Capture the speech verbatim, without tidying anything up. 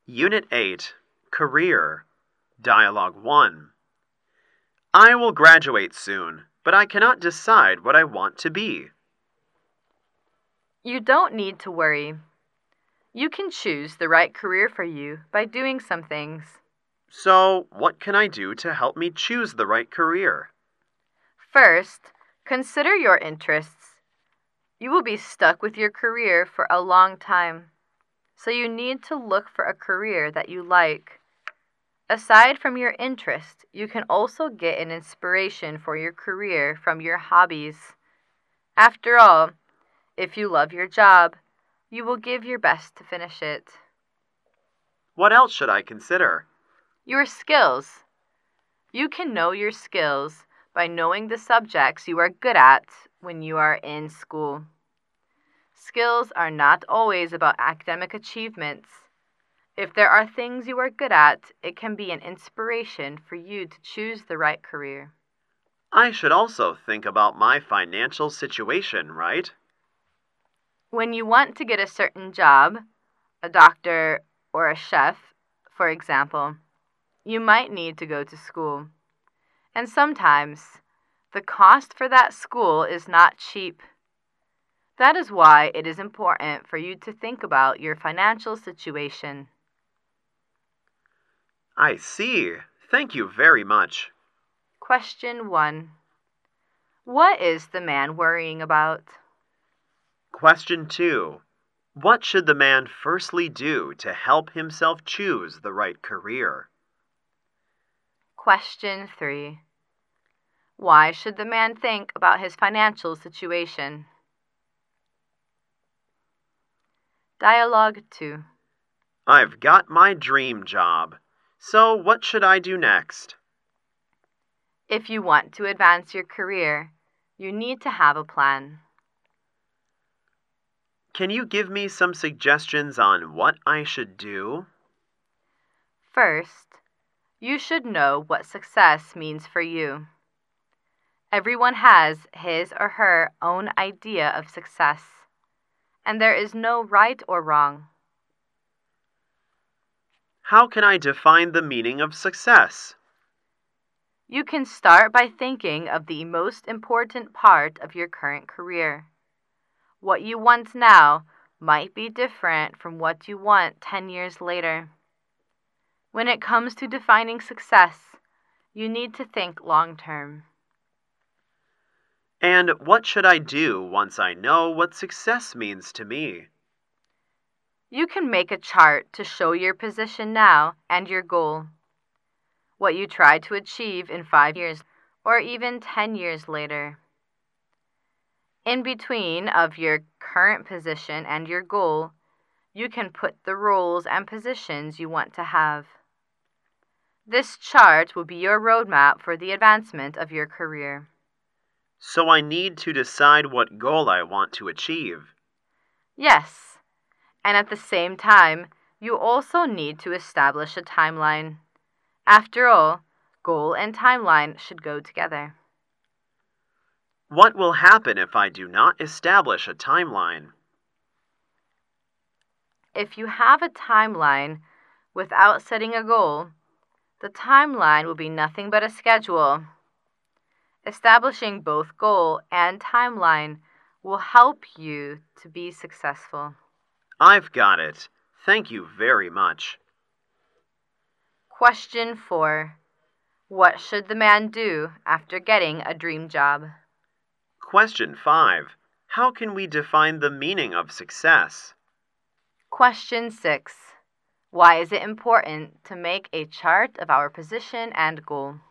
Unit eight, Career, Dialogue one. I will graduate soon, but I cannot decide what I want to be. You don't need to worry. You can choose the right career for you by doing some things. So, what can I do to help me choose the right career? First, consider your interests. You will be stuck with your career for a long time, so you need to look for a career that you like. Aside from your interest, you can also get an inspiration for your career from your hobbies. After all, if you love your job, you will give your best to finish it. What else should I consider? Your skills. You can know your skills by knowing the subjects you are good at when you are in school. Skills are not always about academic achievements. If there are things you are good at, it can be an inspiration for you to choose the right career. I should also think about my financial situation, right? When you want to get a certain job, a doctor or a chef, for example, you might need to go to school. And sometimes, the cost for that school is not cheap. That is why it is important for you to think about your financial situation. I see. Thank you very much. Question one. What is the man worrying about? Question two. What should the man firstly do to help himself choose the right career? Question three. Why should the man think about his financial situation? Dialogue two. I've got my dream job. So what should I do next? If you want to advance your career, you need to have a plan. Can you give me some suggestions on what I should do? First, you should know what success means for you. Everyone has his or her own idea of success, and there is no right or wrong. How can I define the meaning of success? You can start by thinking of the most important part of your current career. What you want now might be different from what you want ten years later. When it comes to defining success, you need to think long term. And what should I do once I know what success means to me? You can make a chart to show your position now and your goal. What you try to achieve in five years or even ten years later. In between of your current position and your goal, you can put the roles and positions you want to have. This chart will be your roadmap for the advancement of your career. So I need to decide what goal I want to achieve. Yes, and at the same time, you also need to establish a timeline. After all, goal and timeline should go together. What will happen if I do not establish a timeline? If you have a timeline without setting a goal, the timeline will be nothing but a schedule. Establishing both goal and timeline will help you to be successful. I've got it. Thank you very much. Question four. What should the man do after getting a dream job? Question five. How can we define the meaning of success? Question six. Why is it important to make a chart of our position and goal?